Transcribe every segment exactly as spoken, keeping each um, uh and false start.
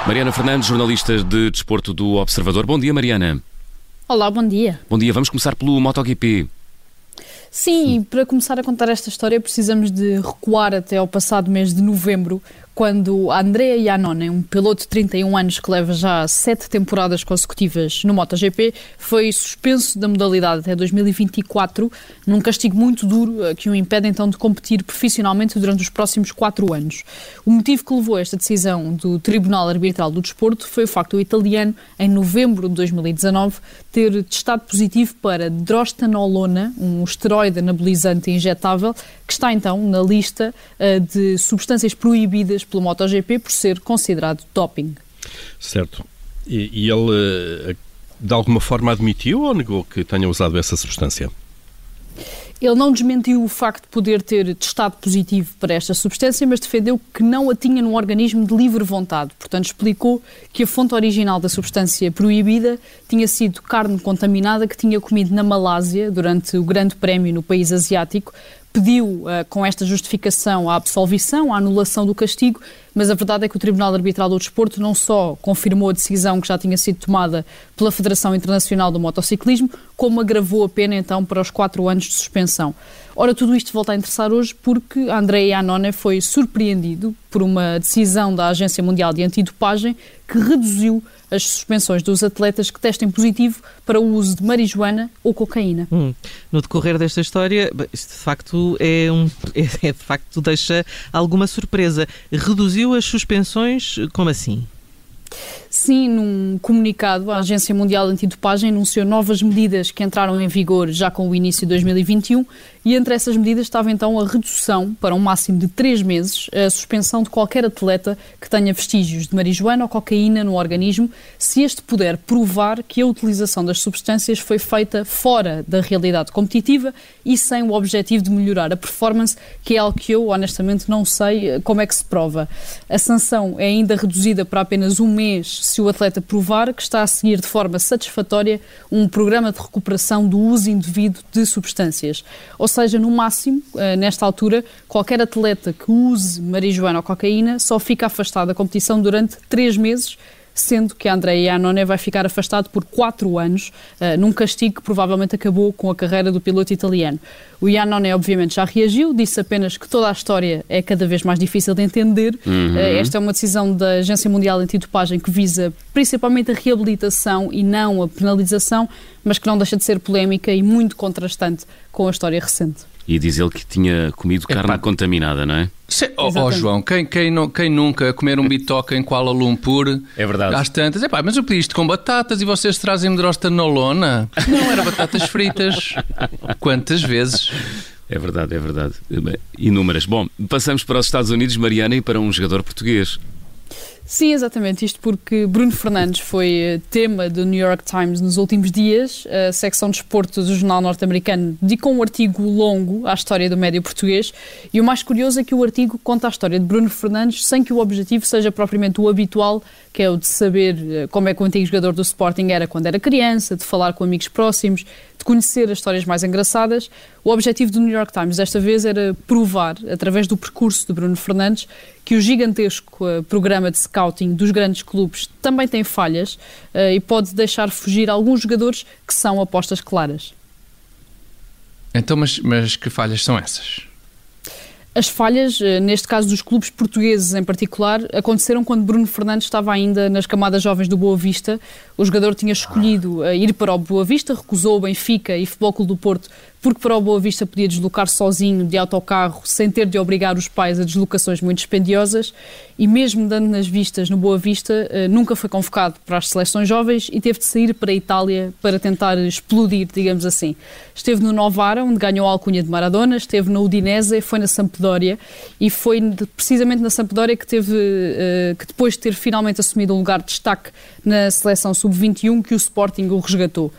Mariana Fernandes, jornalista de desporto do Observador. Bom dia, Mariana. Olá, bom dia. Bom dia, vamos começar pelo MotoGP. Sim, e para começar a contar esta história precisamos de recuar até ao passado mês de novembro, quando Andrea Iannone, um piloto de trinta e um anos que leva já sete temporadas consecutivas no MotoGP, foi suspenso da modalidade até dois mil e vinte e quatro, num castigo muito duro que o impede então de competir profissionalmente durante os próximos quatro anos. O motivo que levou a esta decisão do Tribunal Arbitral do Desporto foi o facto do italiano, em novembro de dois mil e dezanove, ter testado positivo para drostanolona, um esteroide anabolizante injetável, que está então na lista uh, de substâncias proibidas pelo MotoGP por ser considerado doping. Certo. E, e ele, de alguma forma, admitiu ou negou que tenha usado essa substância? Ele não desmentiu o facto de poder ter testado positivo para esta substância, mas defendeu que não a tinha no organismo de livre vontade. Portanto, explicou que a fonte original da substância proibida tinha sido carne contaminada que tinha comido na Malásia durante o Grande Prémio no país asiático. Pediu, uh, com esta justificação, a absolvição, a anulação do castigo, mas a verdade é que o Tribunal Arbitral do Desporto não só confirmou a decisão que já tinha sido tomada pela Federação Internacional do Motociclismo, como agravou a pena então para os quatro anos de suspensão. Ora, tudo isto volta a interessar hoje porque Andrea Iannone foi surpreendido por uma decisão da Agência Mundial de Antidopagem que reduziu as suspensões dos atletas que testem positivo para o uso de marijuana ou cocaína. Hum. No decorrer desta história, isto de facto é um, é, de facto deixa alguma surpresa. Reduziu as suspensões, como assim? Sim, num comunicado, a Agência Mundial de Antidopagem anunciou novas medidas que entraram em vigor já com o início de dois mil e vinte e um e entre essas medidas estava então a redução para um máximo de três meses a suspensão de qualquer atleta que tenha vestígios de marijuana ou cocaína no organismo, se este puder provar que a utilização das substâncias foi feita fora da realidade competitiva e sem o objetivo de melhorar a performance, que é algo que eu honestamente não sei como é que se prova. A sanção é ainda reduzida para apenas um mês se o atleta provar que está a seguir de forma satisfatória um programa de recuperação do uso indevido de substâncias. Ou seja, no máximo, nesta altura, qualquer atleta que use marijuana ou cocaína só fica afastado da competição durante três meses, sendo que Andrea Iannone vai ficar afastado por quatro anos, uh, num castigo que provavelmente acabou com a carreira do piloto italiano. O Iannone, obviamente, já reagiu, disse apenas que toda a história é cada vez mais difícil de entender. Uhum. Uh, esta é uma decisão da Agência Mundial de Antidopagem que visa principalmente a reabilitação e não a penalização, mas que não deixa de ser polémica e muito contrastante com a história recente. E diz ele que tinha comido carne Epá. contaminada, não é? Ó oh, oh, João, quem, quem, não, quem nunca comer um bitoca em Kuala Lumpur? É verdade. Às tantas, epá, mas eu pedi isto com batatas e vocês trazem-me drostanolona? Não, era batatas fritas. Quantas vezes? É verdade, é verdade. Inúmeras. Bom, passamos para os Estados Unidos, Mariana, e para um jogador português. Sim, exatamente. Isto porque Bruno Fernandes foi tema do New York Times nos últimos dias. A secção de desporto do jornal norte-americano dedicou um artigo longo à história do médio português e o mais curioso é que o artigo conta a história de Bruno Fernandes sem que o objetivo seja propriamente o habitual, que é o de saber como é que o antigo jogador do Sporting era quando era criança, de falar com amigos próximos, de conhecer as histórias mais engraçadas. O objetivo do New York Times desta vez era provar, através do percurso de Bruno Fernandes, que o gigantesco uh, programa de scouting dos grandes clubes também tem falhas uh, e pode deixar fugir alguns jogadores que são apostas claras. Então, mas, mas que falhas são essas? As falhas, neste caso dos clubes portugueses em particular, aconteceram quando Bruno Fernandes estava ainda nas camadas jovens do Boa Vista. O jogador tinha escolhido ir para o Boa Vista, recusou o Benfica e Futebol Clube do Porto porque para o Boa Vista podia deslocar sozinho de autocarro sem ter de obrigar os pais a deslocações muito dispendiosas e mesmo dando nas vistas no Boa Vista nunca foi convocado para as seleções jovens e teve de sair para a Itália para tentar explodir, digamos assim. Esteve no Novara, onde ganhou a alcunha de Maradona, esteve na Udinese, foi na Sampdoria e foi precisamente na Sampdoria que teve, que depois de ter finalmente assumido um lugar de destaque na seleção sub vinte e um, que o Sporting o resgatou.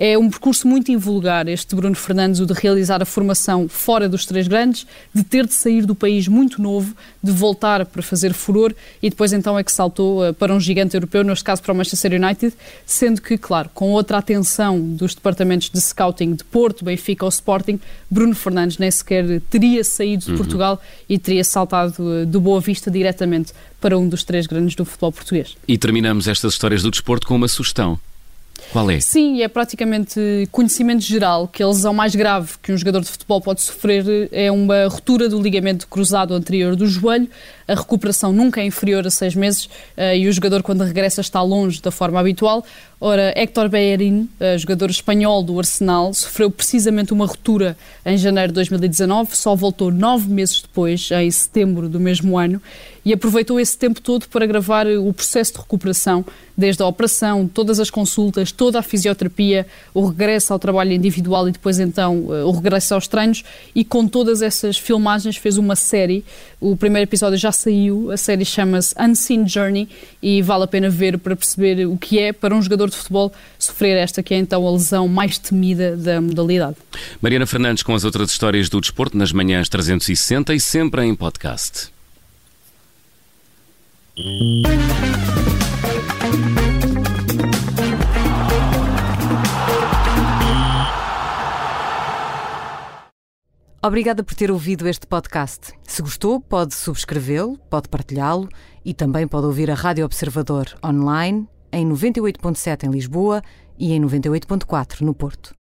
É um percurso muito invulgar este de Bruno Fernandes, o de realizar a formação fora dos três grandes, de ter de sair do país muito novo, de voltar para fazer furor e depois então é que saltou uh, para um gigante europeu, neste caso para o Manchester United, sendo que, claro, com outra atenção dos departamentos de scouting de Porto, Benfica ou Sporting, Bruno Fernandes nem sequer teria saído de uhum. Portugal e teria saltado uh, do Boa Vista diretamente para um dos três grandes do futebol português. E terminamos estas histórias do desporto com uma sugestão. Qual é? Sim, é praticamente conhecimento geral que a lesão mais grave que um jogador de futebol pode sofrer é uma ruptura do ligamento cruzado anterior do joelho. A recuperação nunca é inferior a seis meses uh, e o jogador, quando regressa, está longe da forma habitual. Ora, Héctor Bellerín, uh, jogador espanhol do Arsenal, sofreu precisamente uma ruptura em janeiro de dois mil e dezanove, só voltou nove meses depois, em setembro do mesmo ano, e aproveitou esse tempo todo para gravar o processo de recuperação, desde a operação, todas as consultas, toda a fisioterapia, o regresso ao trabalho individual e depois então uh, o regresso aos treinos, e com todas essas filmagens fez uma série. O primeiro episódio já saiu, a série chama-se Unseen Journey e vale a pena ver para perceber o que é para um jogador de futebol sofrer esta que é então a lesão mais temida da modalidade. Mariana Fernandes com as outras histórias do desporto nas manhãs trezentos e sessenta e sempre em podcast. Obrigada por ter ouvido este podcast. Se gostou, pode subscrevê-lo, pode partilhá-lo e também pode ouvir a Rádio Observador online em noventa e oito ponto sete em Lisboa e em noventa e oito ponto quatro no Porto.